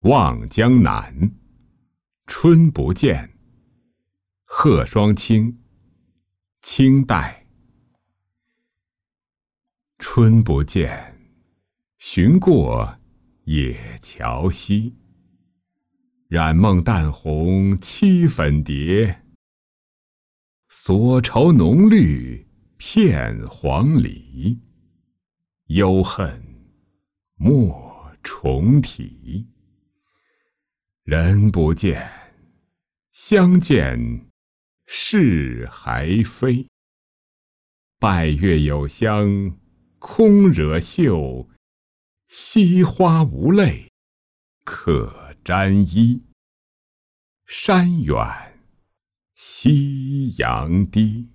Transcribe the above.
望江南，春不见。贺双清，清代。春不见，寻过野桥西。染梦淡红七粉蝶，所愁浓绿片黄鹂。忧恨莫重提。人不见，相见是还非。拜月有香空惹袖，惜花无泪可沾衣。山远夕阳低。